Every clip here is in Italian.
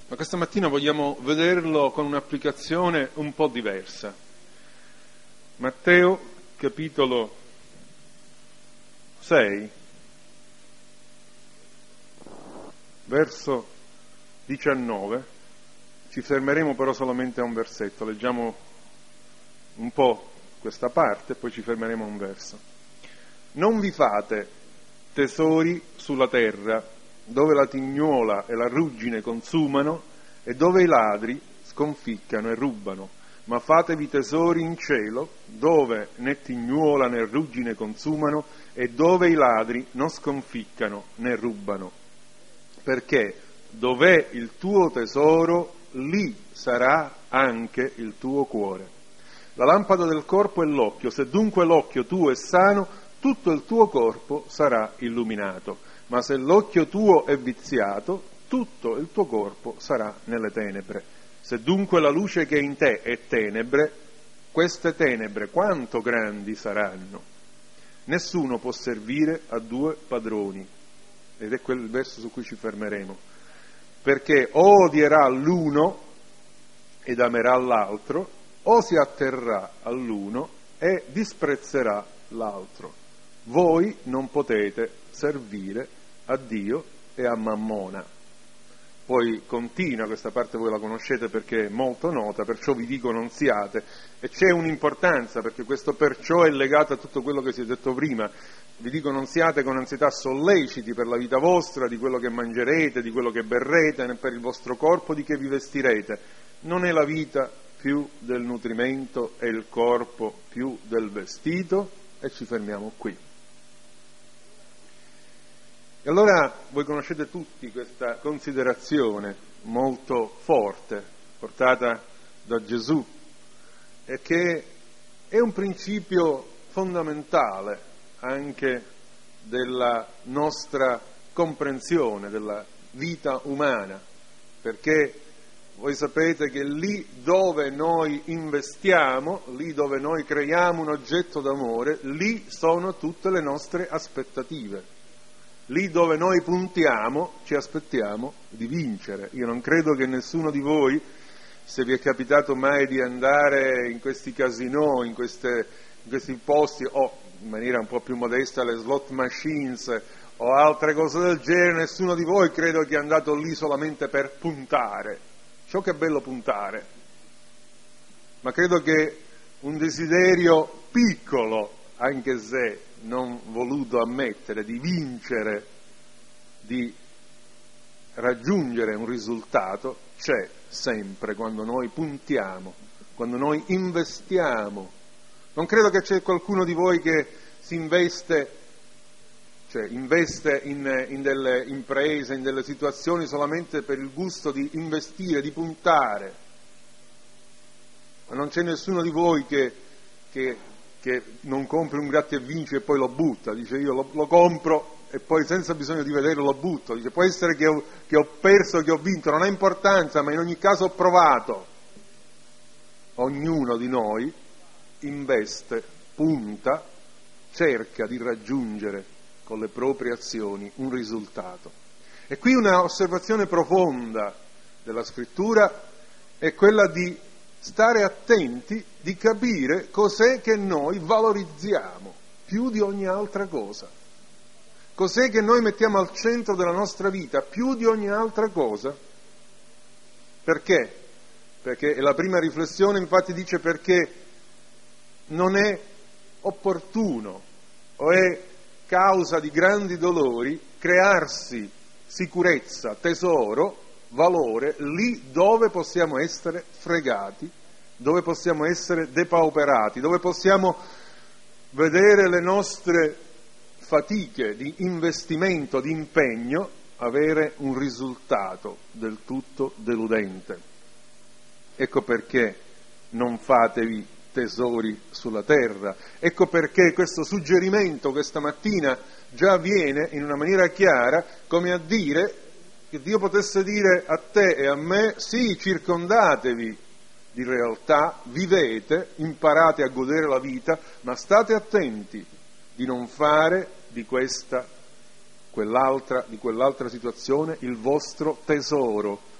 Ma questa mattina vogliamo vederlo con un'applicazione un po' diversa. Matteo, capitolo 6, verso 19. Ci fermeremo però solamente a un versetto. Leggiamo un po' questa parte e poi ci fermeremo a un verso. Non vi fate tesori sulla terra, dove la tignuola e la ruggine consumano e dove i ladri sconficcano e rubano, ma fatevi tesori in cielo, dove né tignuola né ruggine consumano e dove i ladri non sconficcano né rubano. Perché dov'è il tuo tesoro, lì sarà anche il tuo cuore. La lampada del corpo è l'occhio, se dunque l'occhio tuo è sano, tutto il tuo corpo sarà illuminato. Ma se l'occhio tuo è viziato, tutto il tuo corpo sarà nelle tenebre. Se dunque la luce che è in te è tenebre, queste tenebre quanto grandi saranno? Nessuno può servire a due padroni, ed è quel verso su cui ci fermeremo, perché o odierà l'uno ed amerà l'altro, o si atterrà all'uno e disprezzerà l'altro. Voi non potete servire a Dio e a Mammona. Poi continua, questa parte voi la conoscete perché è molto nota, perciò vi dico non siate, e c'è un'importanza perché questo perciò è legato a tutto quello che si è detto prima. Vi dico non siate con ansietà solleciti per la vita vostra, di quello che mangerete, di quello che berrete, né per il vostro corpo di che vi vestirete. Non è la vita più del nutrimento e il corpo più del vestito? E ci fermiamo qui. E allora voi conoscete tutti questa considerazione molto forte portata da Gesù e che è un principio fondamentale anche della nostra comprensione della vita umana, perché voi sapete che lì dove noi investiamo, lì dove noi creiamo un oggetto d'amore, lì sono tutte le nostre aspettative. Lì dove noi puntiamo, ci aspettiamo di vincere. Io non credo che nessuno di voi, se vi è capitato mai di andare in questi casinò, in questi posti, o in maniera un po' più modesta le slot machines o altre cose del genere, nessuno di voi credo che è andato lì solamente per puntare. Ciò che è bello puntare, ma credo che un desiderio piccolo, anche se non voluto ammettere, di vincere, di raggiungere un risultato, c'è sempre quando noi puntiamo, quando noi investiamo. Non credo che c'è qualcuno di voi che si investe in delle imprese, in delle situazioni solamente per il gusto di investire, di puntare. Ma non c'è nessuno di voi che non compri un gratta e vinci e poi lo butta, dice io lo compro e poi senza bisogno di vederlo lo butto, dice può essere che ho perso, che ho vinto, non ha importanza, ma in ogni caso ho provato. Ognuno di noi investe, punta, cerca di raggiungere con le proprie azioni un risultato. E qui una osservazione profonda della Scrittura è quella di stare attenti, di capire cos'è che noi valorizziamo più di ogni altra cosa. Cos'è che noi mettiamo al centro della nostra vita più di ogni altra cosa? Perché? Perché la prima riflessione infatti dice perché non è opportuno o è causa di grandi dolori crearsi sicurezza, tesoro, valore lì dove possiamo essere fregati, dove possiamo essere depauperati, dove possiamo vedere le nostre fatiche di investimento, di impegno, avere un risultato del tutto deludente. Ecco perché non fatevi tesori sulla terra. Ecco perché questo suggerimento questa mattina già viene in una maniera chiara, come a dire che Dio potesse dire a te e a me, sì, circondatevi di realtà, vivete, imparate a godere la vita, ma state attenti di non fare di questa, di quell'altra situazione il vostro tesoro,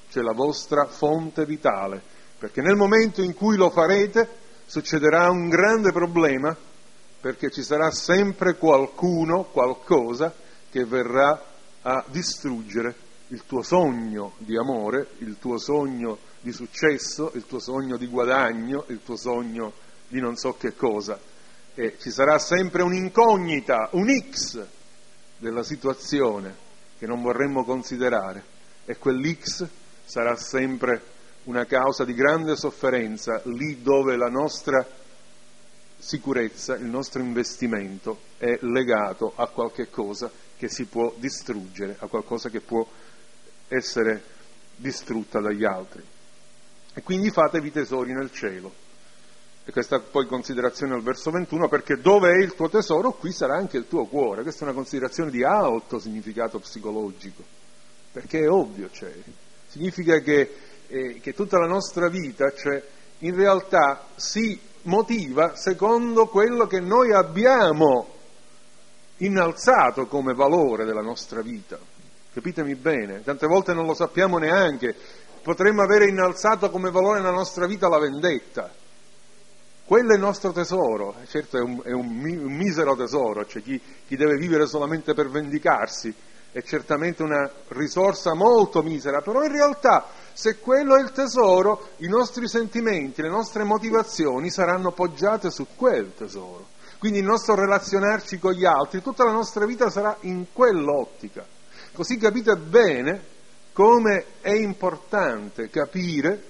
cioè la vostra fonte vitale, perché nel momento in cui lo farete succederà un grande problema, perché ci sarà sempre qualcuno, qualcosa che verrà a distruggere il tuo sogno di amore, il tuo sogno di successo, il tuo sogno di guadagno, il tuo sogno di non so che cosa. E ci sarà sempre un'incognita, un X della situazione che non vorremmo considerare, e quell'X sarà sempre una causa di grande sofferenza lì dove la nostra sicurezza, il nostro investimento è legato a qualche cosa che si può distruggere, a qualcosa che può essere distrutta dagli altri. E quindi fatevi tesori nel cielo. E questa poi considerazione al verso 21, perché dove è il tuo tesoro, qui sarà anche il tuo cuore. Questa è una considerazione di alto significato psicologico, perché è ovvio, cioè, significa che tutta la nostra vita, cioè, in realtà si motiva secondo quello che noi abbiamo innalzato come valore della nostra vita. Capitemi bene, tante volte non lo sappiamo neanche. Potremmo avere innalzato come valore nella nostra vita la vendetta. Quello è il nostro tesoro, certo è un misero tesoro, cioè chi deve vivere solamente per vendicarsi è certamente una risorsa molto misera, però in realtà se quello è il tesoro, i nostri sentimenti, le nostre motivazioni saranno poggiate su quel tesoro. Quindi il nostro relazionarci con gli altri, tutta la nostra vita sarà in quell'ottica. Così capite bene come è importante capire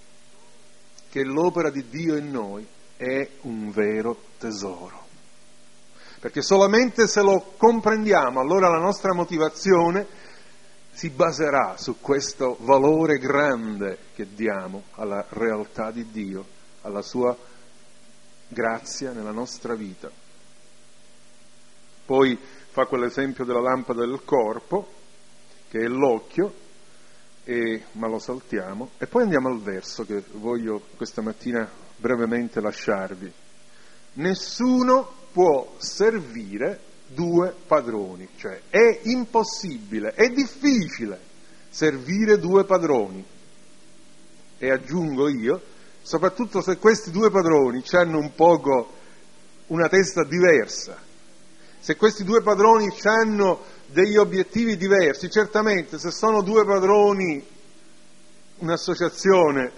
che l'opera di Dio in noi è un vero tesoro. Perché solamente se lo comprendiamo, allora la nostra motivazione si baserà su questo valore grande che diamo alla realtà di Dio, alla sua grazia nella nostra vita. Poi fa quell'esempio della lampada del corpo, che è l'occhio, ma lo saltiamo, e poi andiamo al verso che voglio questa mattina brevemente lasciarvi. Nessuno può servire due padroni, cioè è impossibile, è difficile servire due padroni. E aggiungo io, soprattutto se questi due padroni hanno un poco una testa diversa, se questi due padroni hanno degli obiettivi diversi. Certamente se sono due padroni, un'associazione,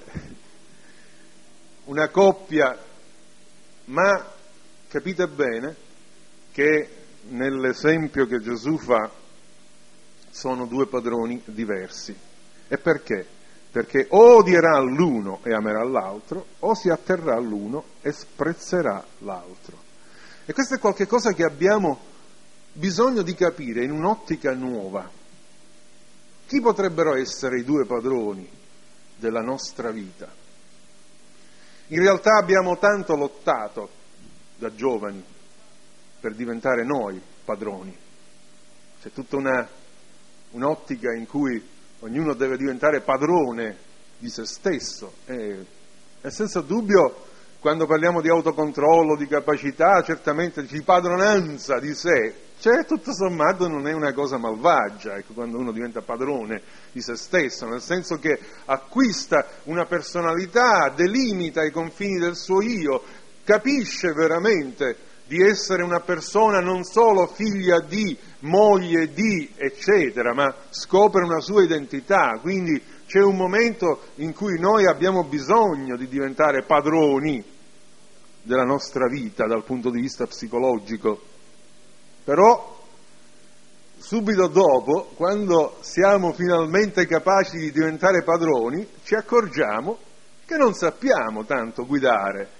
una coppia, ma capite bene che nell'esempio che Gesù fa sono due padroni diversi. E perché? Perché o odierà l'uno e amerà l'altro, o si atterrà all'uno e sprezzerà l'altro. E questo è qualcosa che abbiamo bisogno di capire in un'ottica nuova. Chi potrebbero essere i due padroni della nostra vita? In realtà abbiamo tanto lottato da giovani per diventare noi padroni. C'è tutta un'ottica in cui ognuno deve diventare padrone di se stesso e senza dubbio quando parliamo di autocontrollo, di capacità, certamente di padronanza di sé, cioè tutto sommato non è una cosa malvagia, ecco, quando uno diventa padrone di se stesso, nel senso che acquista una personalità, delimita i confini del suo io, capisce veramente di essere una persona non solo figlia di, moglie di, eccetera, ma scopre una sua identità. Quindi c'è un momento in cui noi abbiamo bisogno di diventare padroni della nostra vita dal punto di vista psicologico. Però subito dopo, quando siamo finalmente capaci di diventare padroni, ci accorgiamo che non sappiamo tanto guidare.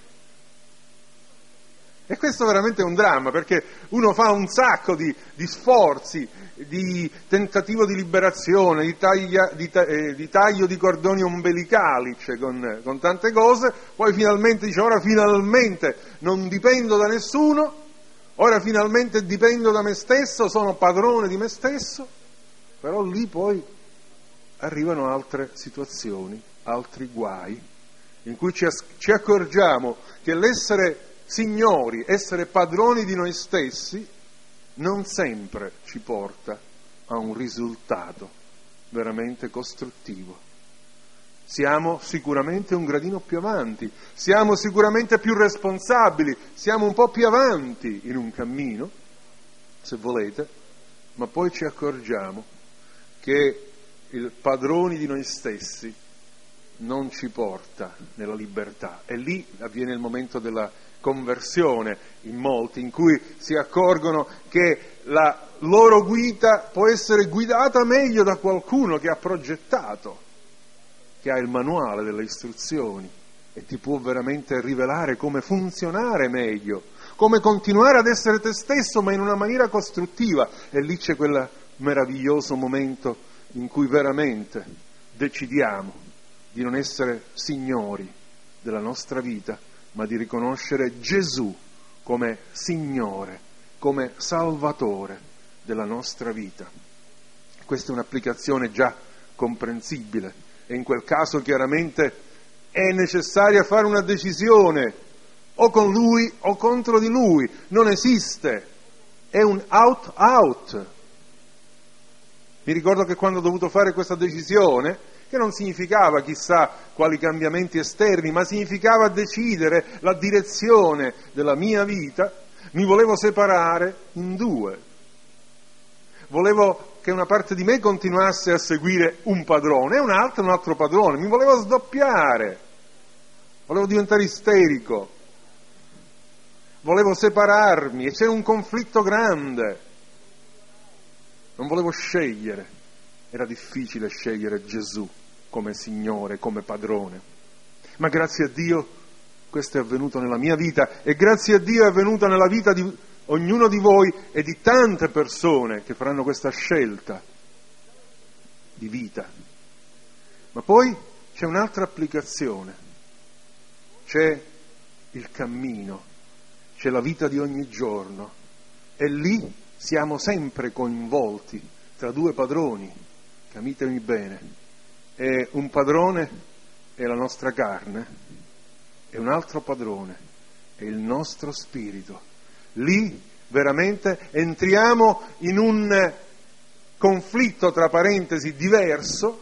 E questo veramente è un dramma, perché uno fa un sacco di sforzi, di tentativo di liberazione, di taglio di cordoni ombelicali, cioè con tante cose, poi finalmente dice ora finalmente non dipendo da nessuno, ora finalmente dipendo da me stesso, sono padrone di me stesso, però lì poi arrivano altre situazioni, altri guai, in cui ci accorgiamo che l'essere signori, essere padroni di noi stessi, non sempre ci porta a un risultato veramente costruttivo. siamo sicuramente un gradino più avanti, siamo sicuramente più responsabili, siamo un po' più avanti in un cammino, se volete, ma poi ci accorgiamo che il padroni di noi stessi non ci porta nella libertà. E lì avviene il momento della conversione in molti, in cui si accorgono che la loro guida può essere guidata meglio da qualcuno che ha progettato, che ha il manuale delle istruzioni e ti può veramente rivelare come funzionare meglio, come continuare ad essere te stesso ma in una maniera costruttiva. E lì c'è quel meraviglioso momento in cui veramente decidiamo di non essere signori della nostra vita, ma di riconoscere Gesù come Signore, come Salvatore della nostra vita. Questa è un'applicazione già comprensibile e in quel caso chiaramente è necessaria fare una decisione o con Lui o contro di Lui, non esiste, è un out. Mi ricordo che quando ho dovuto fare questa decisione, che non significava chissà quali cambiamenti esterni, ma significava decidere la direzione della mia vita, mi volevo separare in due. Volevo che una parte di me continuasse a seguire un padrone e un'altra un altro padrone, mi volevo sdoppiare, volevo diventare isterico, volevo separarmi e c'era un conflitto grande, non volevo scegliere, era difficile scegliere Gesù come Signore, come padrone, ma grazie a Dio questo è avvenuto nella mia vita e grazie a Dio è avvenuto nella vita di ognuno di voi e di tante persone che faranno questa scelta di vita. Ma poi c'è un'altra applicazione, c'è il cammino, c'è la vita di ogni giorno e lì siamo sempre coinvolti tra due padroni, capitemi bene, e un padrone è la nostra carne e un altro padrone è il nostro spirito. Lì veramente entriamo in un conflitto, tra parentesi, diverso,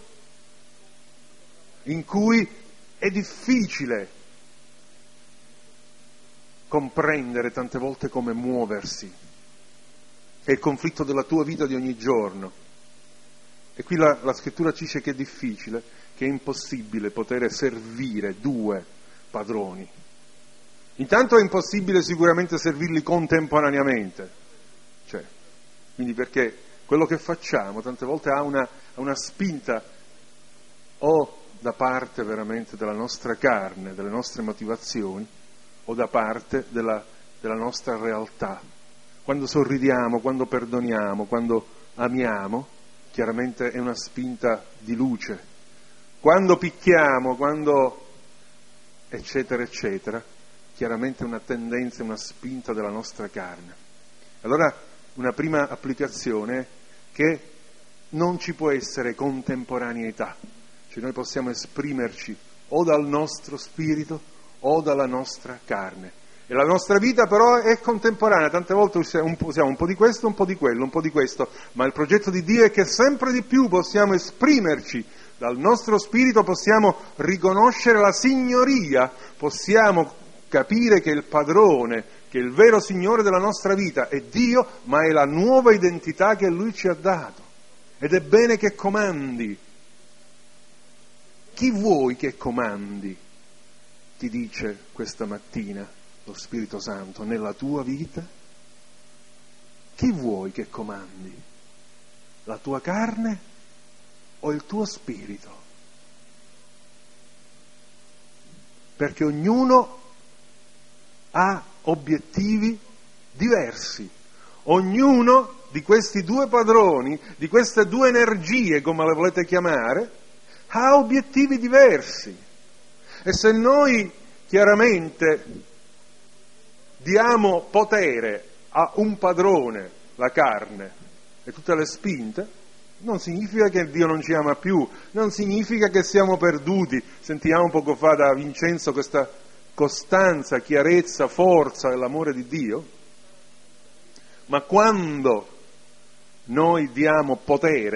in cui è difficile comprendere tante volte come muoversi. È il conflitto della tua vita di ogni giorno. E qui la scrittura ci dice che è difficile, che è impossibile poter servire due padroni. Intanto è impossibile sicuramente servirli contemporaneamente, quindi perché quello che facciamo tante volte ha una spinta o da parte veramente della nostra carne, delle nostre motivazioni, o da parte della nostra realtà. Quando sorridiamo, quando perdoniamo, quando amiamo, chiaramente è una spinta di luce. Quando picchiamo, quando eccetera eccetera, chiaramente una tendenza, una spinta della nostra carne. Allora una prima applicazione è che non ci può essere contemporaneità, cioè noi possiamo esprimerci o dal nostro spirito o dalla nostra carne. E la nostra vita però è contemporanea, tante volte usiamo un po' di questo, un po' di quello, un po' di questo, ma il progetto di Dio è che sempre di più possiamo esprimerci dal nostro spirito, possiamo riconoscere la signoria, possiamo capire che il padrone, che il vero Signore della nostra vita è Dio, ma è la nuova identità che Lui ci ha dato. Ed è bene che comandi. Chi vuoi che comandi? Ti dice questa mattina lo Spirito Santo nella tua vita? Chi vuoi che comandi? La tua carne o il tuo spirito? Perché ognuno ha obiettivi diversi. Ognuno di questi due padroni, di queste due energie, come le volete chiamare, ha obiettivi diversi. E se noi chiaramente diamo potere a un padrone, la carne, e tutte le spinte, non significa che Dio non ci ama più, non significa che siamo perduti. Sentiamo poco fa da Vincenzo questa costanza, chiarezza, forza dell'amore di Dio, ma quando noi diamo potere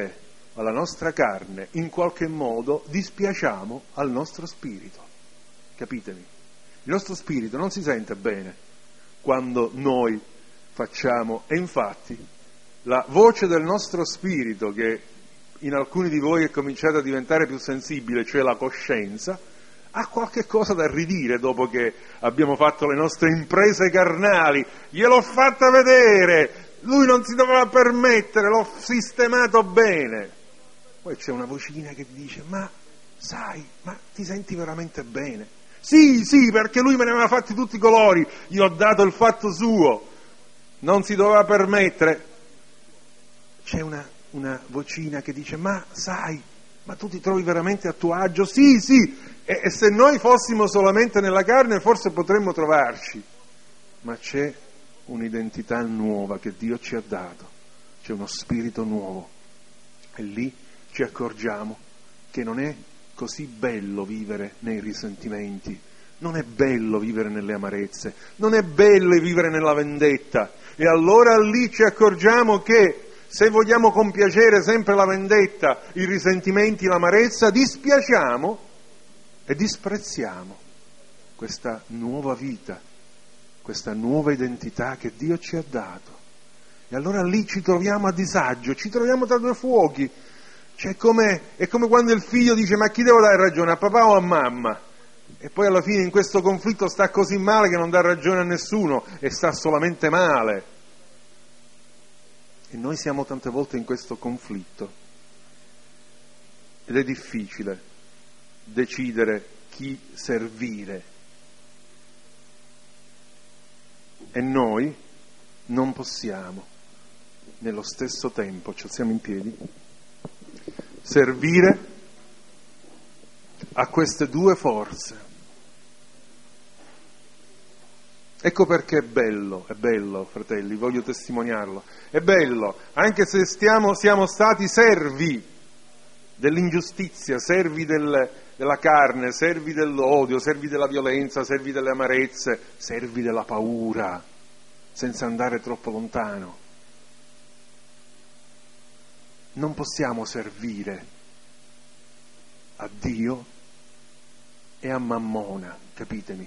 alla nostra carne, in qualche modo dispiacciamo al nostro spirito. Capitemi? Il nostro spirito non si sente bene quando noi facciamo, e infatti la voce del nostro spirito, che in alcuni di voi è cominciata a diventare più sensibile, cioè la coscienza, ha qualche cosa da ridire dopo che abbiamo fatto le nostre imprese carnali. Gliel'ho fatta vedere, lui non si doveva permettere, l'ho sistemato bene. Poi c'è una vocina che ti dice: ma sai, ma ti senti veramente bene? Sì, perché lui me ne aveva fatti tutti i colori, gli ho dato il fatto suo, non si doveva permettere. C'è una vocina che dice: ma sai, ma tu ti trovi veramente a tuo agio? Sì, e se noi fossimo solamente nella carne forse potremmo trovarci, ma c'è un'identità nuova che Dio ci ha dato, c'è uno spirito nuovo, e lì ci accorgiamo che non è così bello vivere nei risentimenti, non è bello vivere nelle amarezze, non è bello vivere nella vendetta, e allora lì ci accorgiamo che se vogliamo compiacere sempre la vendetta, i risentimenti, l'amarezza, dispiaciamo e disprezziamo questa nuova vita, questa nuova identità che Dio ci ha dato. E allora lì ci troviamo a disagio, ci troviamo tra due fuochi. È come quando il figlio dice: ma a chi devo dare ragione, a papà o a mamma? E poi alla fine in questo conflitto sta così male che non dà ragione a nessuno e sta solamente male. E noi siamo tante volte in questo conflitto ed è difficile decidere chi servire, e noi non possiamo nello stesso tempo, ci alziamo in piedi, servire a queste due forze. Ecco perché è bello, fratelli, voglio testimoniarlo, è bello, anche se siamo stati servi dell'ingiustizia, servi della carne, servi dell'odio, servi della violenza, servi delle amarezze, servi della paura, senza andare troppo lontano. Non possiamo servire a Dio e a Mammona, capitemi?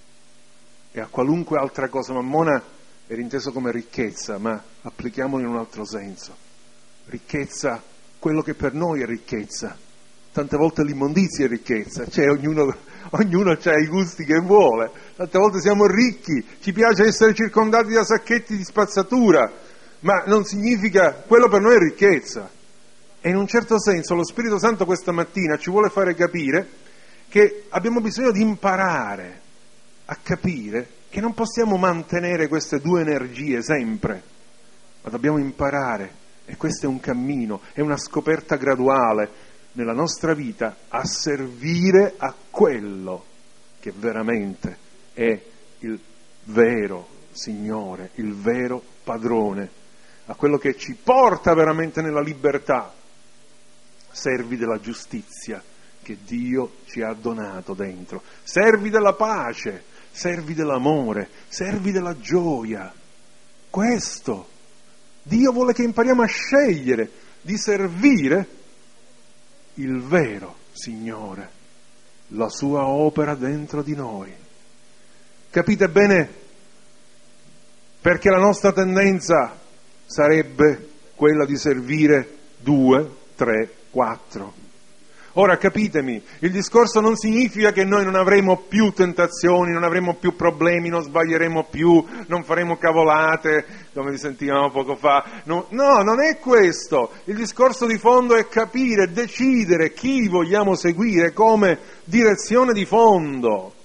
E a qualunque altra cosa. Mammona era inteso come ricchezza, ma applichiamolo in un altro senso. Ricchezza, quello che per noi è ricchezza. Tante volte l'immondizia è ricchezza, cioè ognuno ha i gusti che vuole. Tante volte siamo ricchi, ci piace essere circondati da sacchetti di spazzatura, ma non significa, quello per noi è ricchezza. E in un certo senso lo Spirito Santo questa mattina ci vuole fare capire che abbiamo bisogno di imparare a capire che non possiamo mantenere queste due energie sempre, ma dobbiamo imparare, e questo è un cammino, è una scoperta graduale nella nostra vita, a servire a quello che veramente è il vero Signore, il vero Padrone, a quello che ci porta veramente nella libertà. Servi della giustizia che Dio ci ha donato dentro, servi della pace, servi dell'amore, servi della gioia. Questo Dio vuole che impariamo a scegliere di servire il vero Signore, la sua opera dentro di noi. Capite bene perché la nostra tendenza sarebbe quella di servire 2, 3, 4. Ora capitemi, il discorso non significa che noi non avremo più tentazioni, non avremo più problemi, non sbaglieremo più, non faremo cavolate, come vi sentivamo poco fa. No, non è questo. Il discorso di fondo è capire, decidere chi vogliamo seguire come direzione di fondo.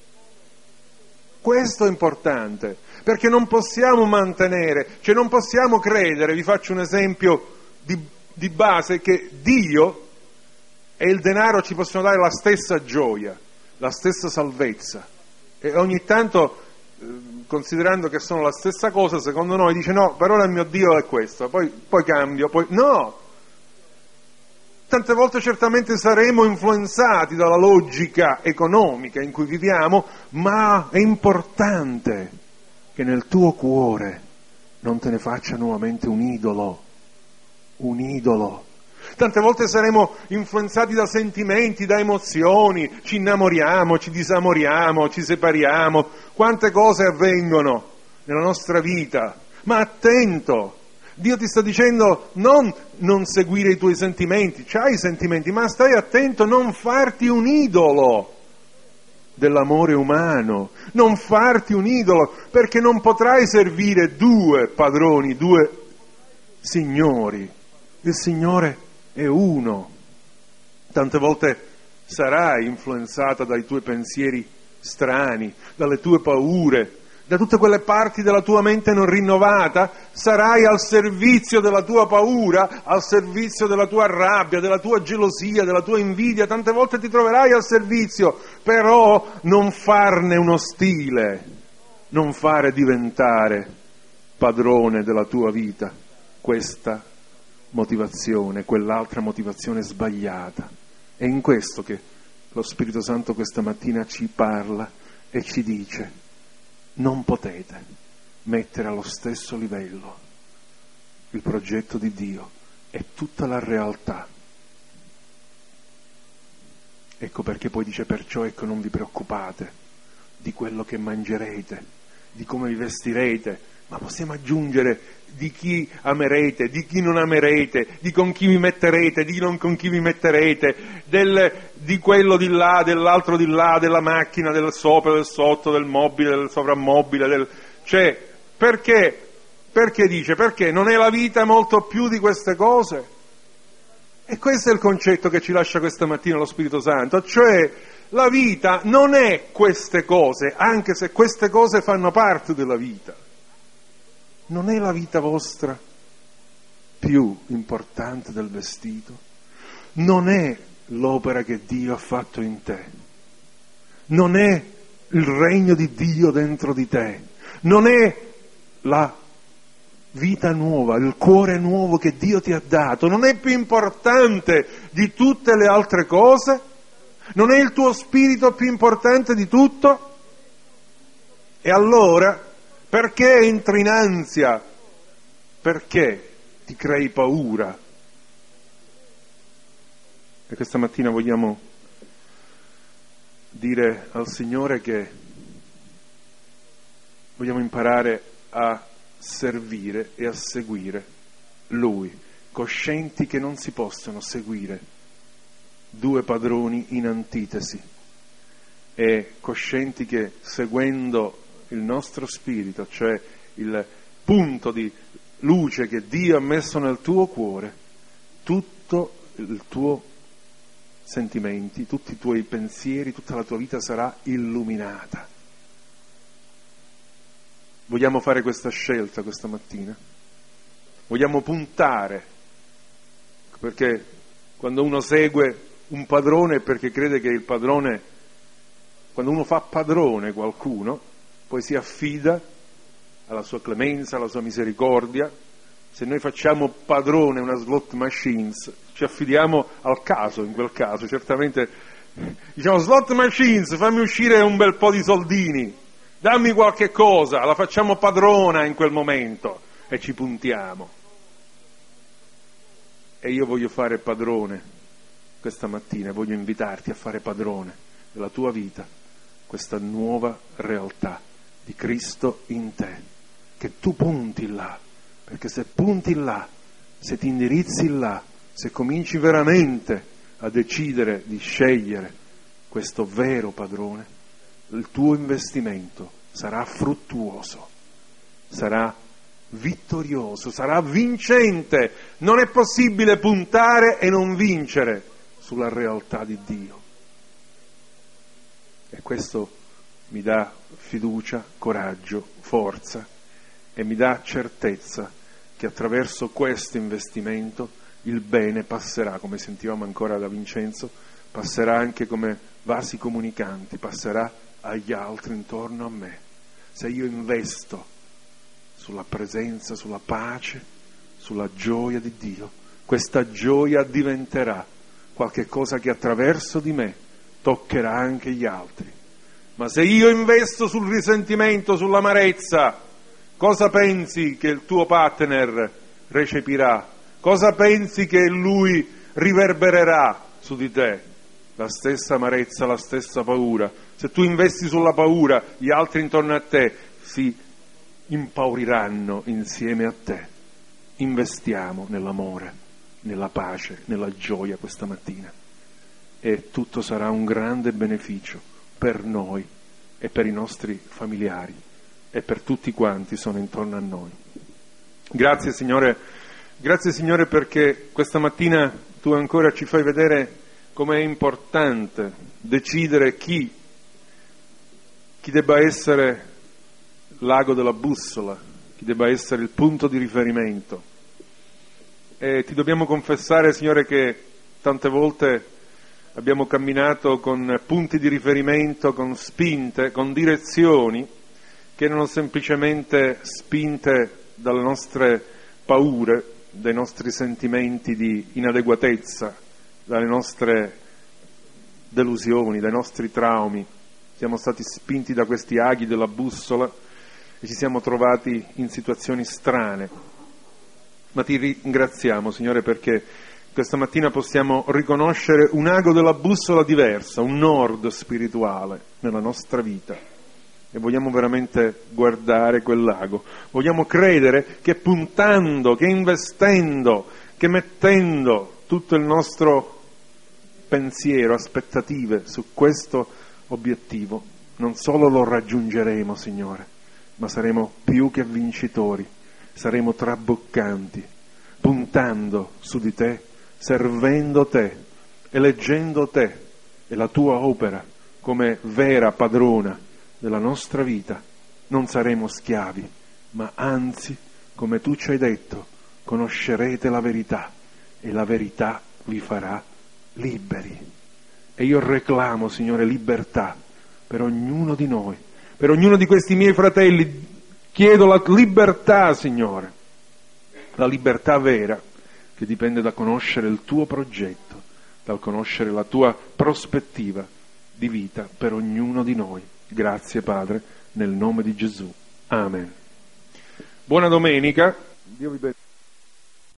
Questo è importante, perché non possiamo mantenere, cioè non possiamo credere, vi faccio un esempio di base, che Dio e il denaro ci possono dare la stessa gioia, la stessa salvezza, e ogni tanto, considerando che sono la stessa cosa, secondo noi dice: no, per ora il mio Dio è questo, poi cambio, no! Tante volte certamente saremo influenzati dalla logica economica in cui viviamo, ma è importante che nel tuo cuore non te ne faccia nuovamente un idolo, Tante volte saremo influenzati da sentimenti, da emozioni, ci innamoriamo, ci disamoriamo, ci separiamo, quante cose avvengono nella nostra vita, ma attento, Dio ti sta dicendo non seguire i tuoi sentimenti, c'hai i sentimenti, ma stai attento, non farti un idolo dell'amore umano, non farti un idolo, perché non potrai servire due padroni, due signori, il Signore è uno. Tante volte sarai influenzata dai tuoi pensieri strani, dalle tue paure, da tutte quelle parti della tua mente non rinnovata, sarai al servizio della tua paura, al servizio della tua rabbia, della tua gelosia, della tua invidia, tante volte ti troverai al servizio, però non farne uno stile, non fare diventare padrone della tua vita questa motivazione, quell'altra motivazione sbagliata. È in questo che lo Spirito Santo questa mattina ci parla e ci dice: non potete mettere allo stesso livello il progetto di Dio e tutta la realtà. Ecco perché poi dice: perciò ecco, non vi preoccupate di quello che mangerete, di come vi vestirete, ma possiamo aggiungere di chi amerete, di chi non amerete, di con chi vi metterete, di non con chi vi metterete, di quello di là, dell'altro di là, della macchina, del sopra, del sotto, del mobile, del sovrammobile, cioè, perché? Perché dice? Perché non è la vita molto più di queste cose? E questo è il concetto che ci lascia questa mattina lo Spirito Santo, cioè la vita non è queste cose, anche se queste cose fanno parte della vita. Non è la vita vostra più importante del vestito? Non è l'opera che Dio ha fatto in te? Non è il regno di Dio dentro di te? Non è la vita nuova, il cuore nuovo che Dio ti ha dato? Non è più importante di tutte le altre cose? Non è il tuo spirito più importante di tutto? E allora, perché entri in ansia? Perché ti crei paura? E questa mattina vogliamo dire al Signore che vogliamo imparare a servire e a seguire Lui, coscienti che non si possono seguire due padroni in antitesi, e coscienti che seguendo il nostro spirito, cioè il punto di luce che Dio ha messo nel tuo cuore, tutto il tuo sentimenti, tutti i tuoi pensieri, tutta la tua vita sarà illuminata. Vogliamo fare questa scelta questa mattina? Vogliamo puntare, perché quando uno segue un padrone è perché crede che il padrone, quando uno fa padrone qualcuno, poi si affida alla sua clemenza, alla sua misericordia. Se noi facciamo padrone una slot machines, ci affidiamo al caso in quel caso, certamente diciamo: slot machines, fammi uscire un bel po' di soldini, dammi qualche cosa, la facciamo padrona in quel momento e ci puntiamo. E io voglio fare padrone questa mattina, voglio invitarti a fare padrone della tua vita, questa nuova realtà di Cristo in te, che tu punti là, perché se punti là, se ti indirizzi là, se cominci veramente a decidere di scegliere questo vero padrone, il tuo investimento sarà fruttuoso, sarà vittorioso, sarà vincente. Non è possibile puntare e non vincere sulla realtà di Dio. E questo mi dà fiducia, coraggio, forza, e mi dà certezza che attraverso questo investimento il bene passerà, come sentivamo ancora da Vincenzo, passerà anche come vasi comunicanti, passerà agli altri intorno a me. Se io investo sulla presenza, sulla pace, sulla gioia di Dio, questa gioia diventerà qualche cosa che attraverso di me toccherà anche gli altri. Ma se io investo sul risentimento, sull'amarezza, cosa pensi che il tuo partner recepirà Cosa pensi che Lui riverbererà su di te? La stessa amarezza, la stessa paura. Se tu investi sulla paura, gli altri intorno a te si impauriranno insieme a te. Investiamo nell'amore, nella pace, nella gioia questa mattina e tutto sarà un grande beneficio per noi e per i nostri familiari e per tutti quanti sono intorno a noi. Grazie Signore perché questa mattina tu ancora ci fai vedere come è importante decidere chi debba essere l'ago della bussola, chi debba essere il punto di riferimento. E ti dobbiamo confessare, Signore, che tante volte abbiamo camminato con punti di riferimento, con spinte, con direzioni che erano semplicemente spinte dalle nostre paure, dai nostri sentimenti di inadeguatezza, dalle nostre delusioni, dai nostri traumi. Siamo stati spinti da questi aghi della bussola e ci siamo trovati in situazioni strane. Ma ti ringraziamo, Signore, perché questa mattina possiamo riconoscere un ago della bussola diversa, un nord spirituale nella nostra vita. E vogliamo veramente guardare quell'ago. Vogliamo credere che puntando, che investendo, che mettendo tutto il nostro pensiero, aspettative su questo obiettivo, non solo lo raggiungeremo, Signore, ma saremo più che vincitori, saremo traboccanti, puntando su di te, servendo te, eleggendo te e la tua opera come vera padrona della nostra vita. Non saremo schiavi, ma anzi, come tu ci hai detto, conoscerete la verità e la verità vi farà liberi. E io reclamo, Signore, libertà per ognuno di noi, per ognuno di questi miei fratelli. Chiedo la libertà, Signore, la libertà vera, che dipende da conoscere il tuo progetto, dal conoscere la tua prospettiva di vita per ognuno di noi. Grazie Padre, nel nome di Gesù. Amen. Buona domenica. Dio vi benedica.